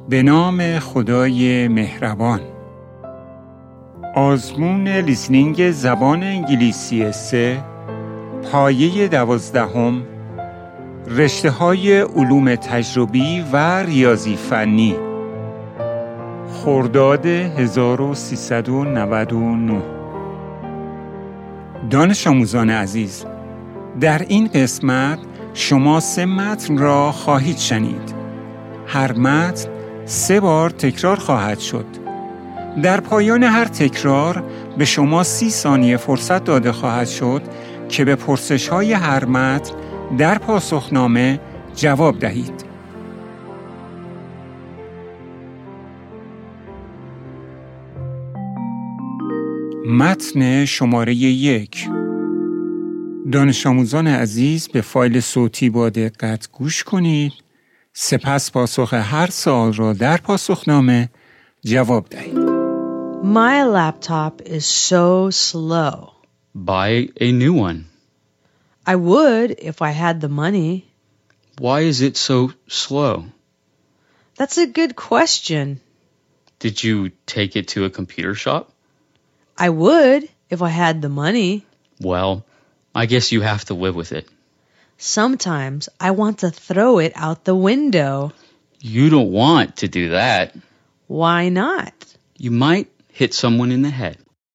به نام خدای مهربان. آزمون لیسنینگ زبان انگلیسی 3 پایه 12 رشته‌های علوم تجربی و ریاضی فنی خرداد 1399. دانش آموزان عزیز، در این قسمت شما 3 متن را خواهید شنید. هر متن 3 بار تکرار خواهد شد. در پایان هر تکرار به شما 30 ثانیه فرصت داده خواهد شد که به پرسش‌های هر متن در پاسخنامه جواب دهید. متن شماره 1. دانش آموزان عزیز به فایل صوتی با دقت گوش کنید. سپس پاسخ هر سوال را در پاسخنامه جواب دهید. My laptop is so slow. Buy a new one. I would if I had the money. Why is it so slow? That's a good question. Did you take it to a computer shop? I would if I had the money. Well, I guess you have to live with it. Sometimes I want to throw it out the window. You don't want to do that. Why not? You might hit someone in the head.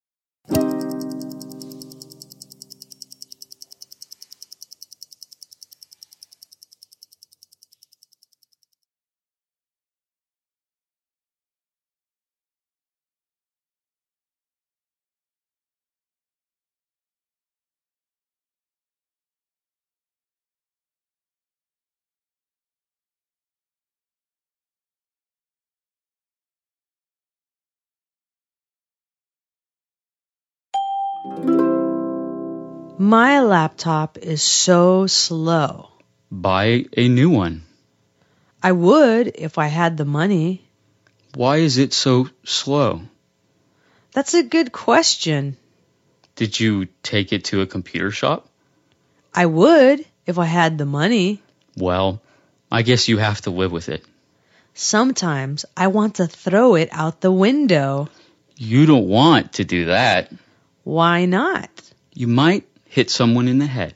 My laptop is so slow. Buy a new one. I would if I had the money. Why is it so slow? That's a good question. Did you take it to a computer shop? I would if I had the money. Well, I guess you have to live with it. Sometimes I want to throw it out the window. You don't want to do that. Why not? You might hit someone in the head.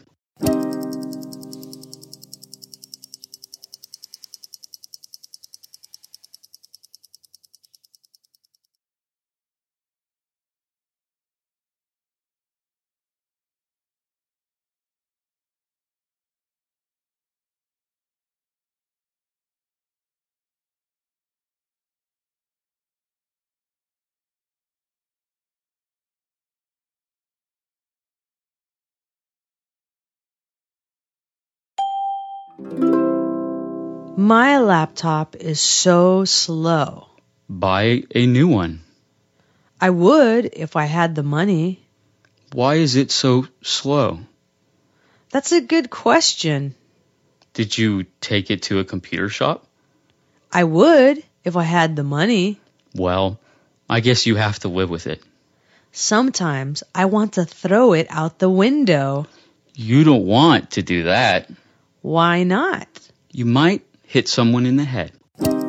My laptop is so slow. Buy a new one. I would if I had the money. Why is it so slow? That's a good question. Did you take it to a computer shop? I would if I had the money. Well, I guess you have to live with it. Sometimes I want to throw it out the window. You don't want to do that. Why not? You might hit someone in the head.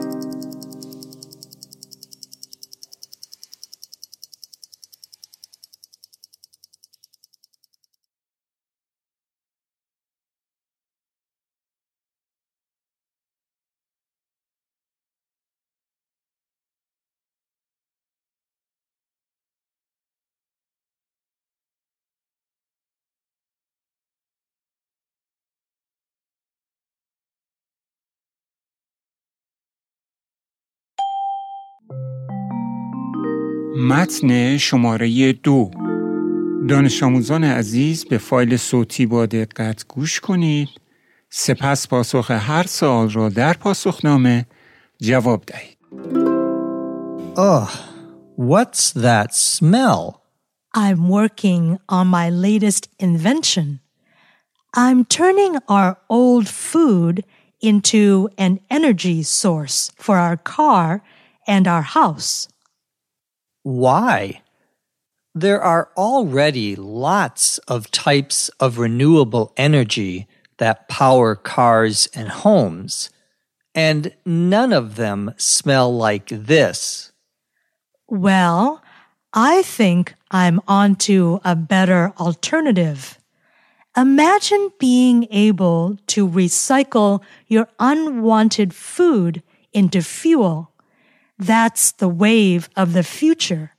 متن شماره 2. دانش آموزان عزیز به فایل صوتی با دقت گوش کنید. سپس پاسخ هر سوال را در پاسخنامه جواب دهید. Ugh, what's that smell? I'm working on my latest invention. I'm turning our old food into an energy source for our car and our house. Why? There are already lots of types of renewable energy that power cars and homes, and none of them smell like this. Well, I think I'm onto a better alternative. Imagine being able to recycle your unwanted food into fuel. That's the wave of the future.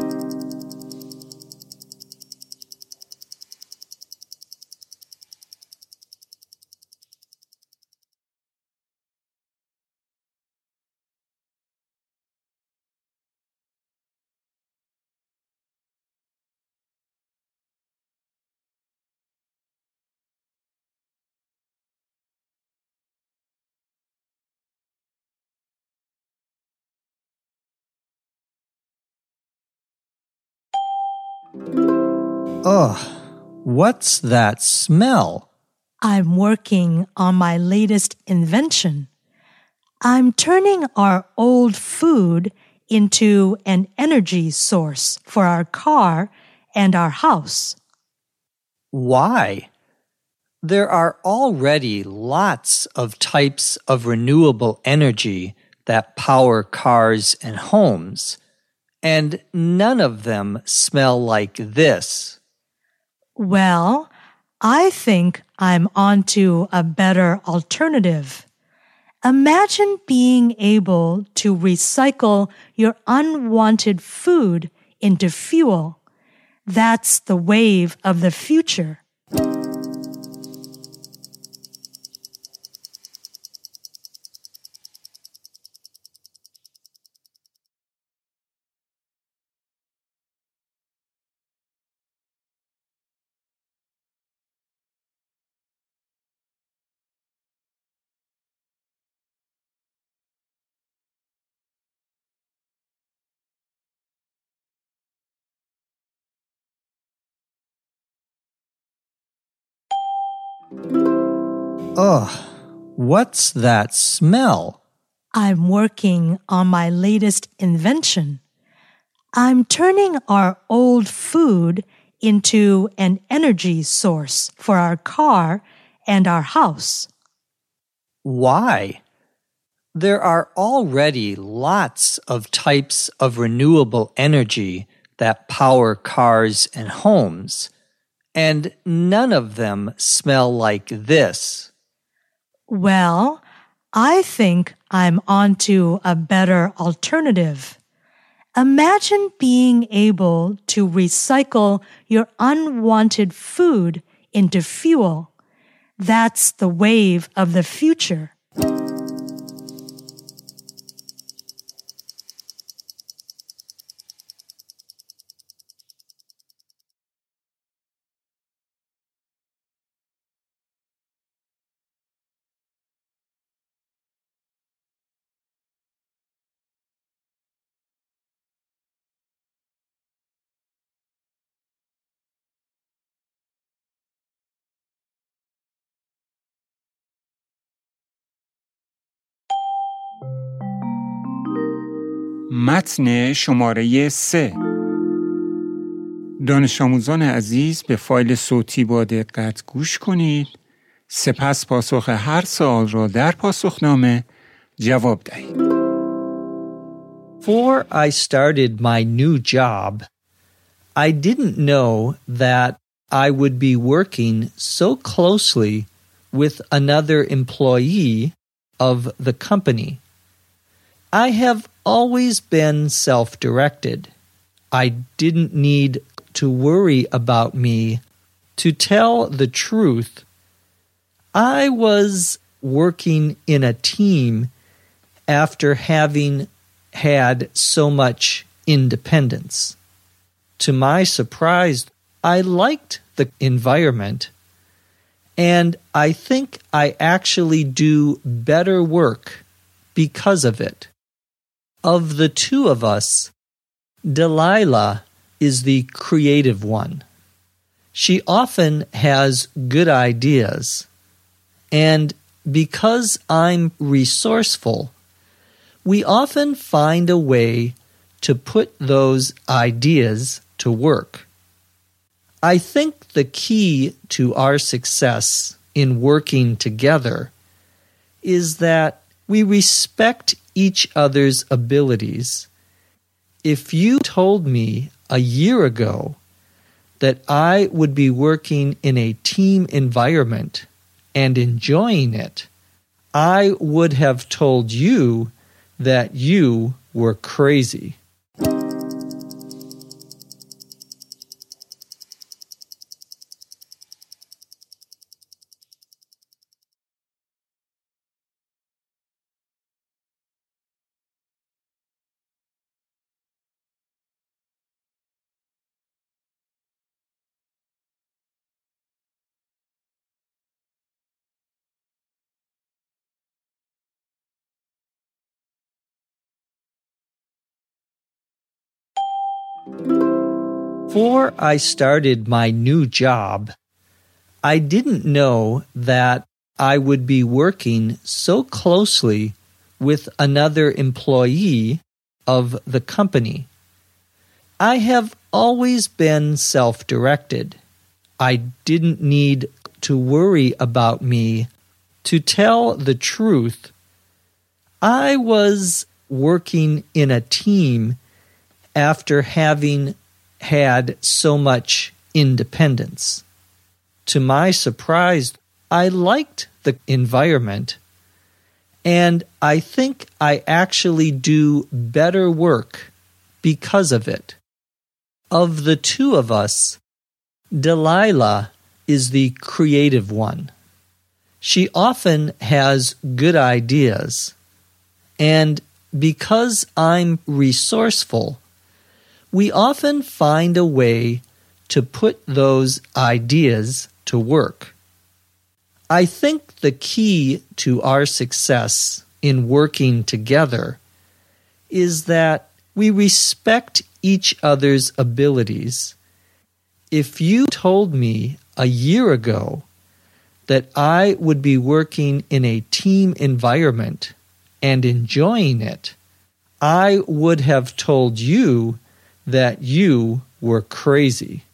Ugh, what's that smell? I'm working on my latest invention. I'm turning our old food into an energy source for our car and our house. Why? There are already lots of types of renewable energy that power cars and homes, and none of them smell like this. Well, I think I'm onto a better alternative. Imagine being able to recycle your unwanted food into fuel. That's the wave of the future. Ugh, what's that smell? I'm working on my latest invention. I'm turning our old food into an energy source for our car and our house. Why? There are already lots of types of renewable energy that power cars and homes, and none of them smell like this. Well, I think I'm onto a better alternative. Imagine being able to recycle your unwanted food into fuel. That's the wave of the future. متن شماره 3. دانش آموزان عزیز به فایل صوتی با دقت گوش کنید. سپس پاسخ هر سوال را در پاسخنامه جواب دهید. Before I started my new job, I didn't know that I would be working so closely with another employee of the company. I have always been self-directed. I didn't need to worry about me. To tell the truth, I was working in a team after having had so much independence. To my surprise, I liked the environment, and I think I actually do better work because of it. Of the two of us, Delilah is the creative one. She often has good ideas, and because I'm resourceful, we often find a way to put those ideas to work. I think the key to our success in working together is that we respect each other's abilities. If you told me a year ago that I would be working in a team environment and enjoying it, I would have told you that you were crazy. Before I started my new job, I didn't know that I would be working so closely with another employee of the company. I have always been self-directed. I didn't need to worry about me. To tell the truth, I was working in a team after having had so much independence. To my surprise, I liked the environment, and I think I actually do better work because of it. Of the two of us, Delilah is the creative one. She often has good ideas, and because I'm resourceful, we often find a way to put those ideas to work. I think the key to our success in working together is that we respect each other's abilities. If you told me a year ago that I would be working in a team environment and enjoying it, I would have told you that you were crazy.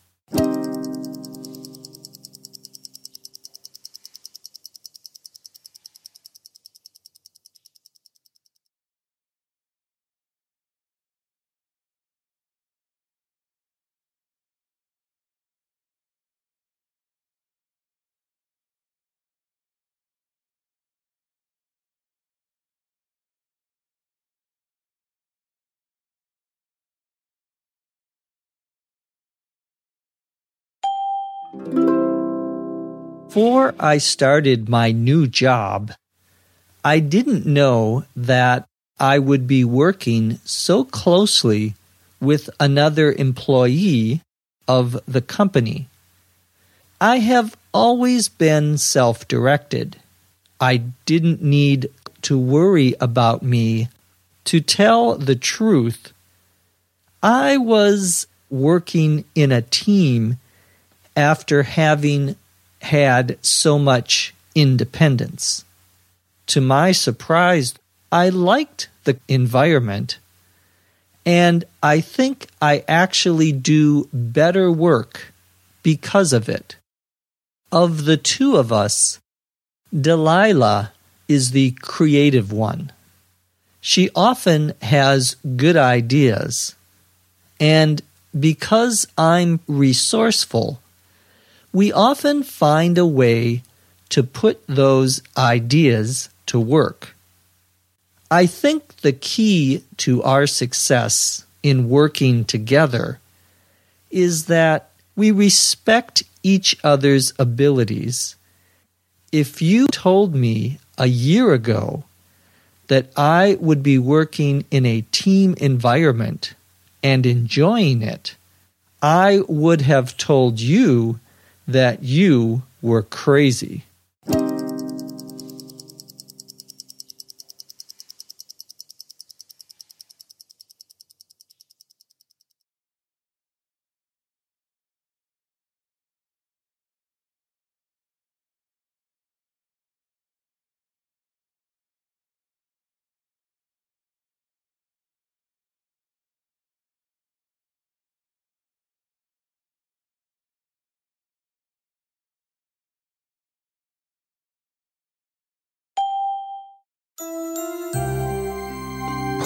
Before I started my new job, I didn't know that I would be working so closely with another employee of the company. I have always been self-directed. I didn't need to worry about me. To tell the truth, I was working in a team after having had so much independence. To my surprise, I liked the environment, and I think I actually do better work because of it. Of the two of us, Delilah is the creative one. She often has good ideas, and because I'm resourceful, we often find a way to put those ideas to work. I think the key to our success in working together is that we respect each other's abilities. If you told me a year ago that I would be working in a team environment and enjoying it, I would have told you that you were crazy.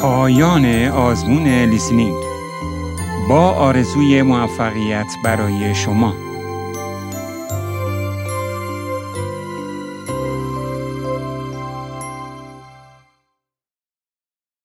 پایان آزمون لیسنینگ. با آرزوی موفقیت برای شما.